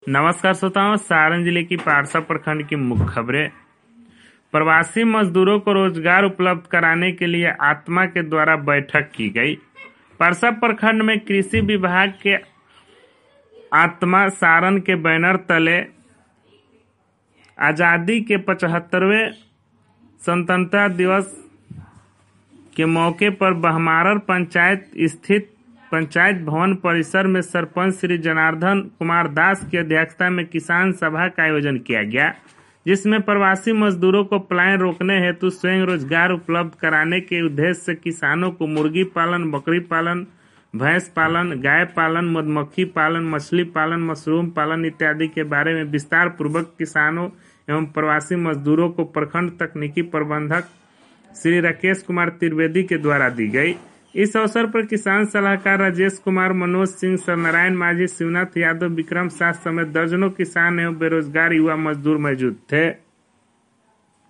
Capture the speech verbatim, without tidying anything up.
नमस्कार श्रोताओं, सारण जिले की पारसा प्रखंड की मुख्य खबरें। प्रवासी मजदूरों को रोजगार उपलब्ध कराने के लिए आत्मा के द्वारा बैठक की गई। पारसा प्रखंड में कृषि विभाग के आत्मा सारण के बैनर तले आजादी के पचहत्तरवें स्वतंत्रता दिवस के मौके पर बहमारर पंचायत स्थित पंचायत भवन परिसर में सरपंच श्री जनार्दन कुमार दास की अध्यक्षता में किसान सभा का आयोजन किया गया, जिसमें प्रवासी मजदूरों को पलायन रोकने हेतु स्वयं रोजगार उपलब्ध कराने के उद्देश्य से किसानों को मुर्गी पालन, बकरी पालन, भैंस पालन, गाय पालन, मधुमक्खी पालन, मछली पालन, मशरूम पालन इत्यादि के बारे में विस्तार पूर्वक किसानों एवं प्रवासी मजदूरों को प्रखंड तकनीकी प्रबंधक श्री राकेश कुमार त्रिवेदी के द्वारा दी गई। इस अवसर पर किसान सलाहकार राजेश कुमार, मनोज सिंह, सरनारायण माझी, शिवनाथ यादव, विक्रम साह समेत दर्जनों किसान एवं बेरोजगार युवा मजदूर मौजूद थे।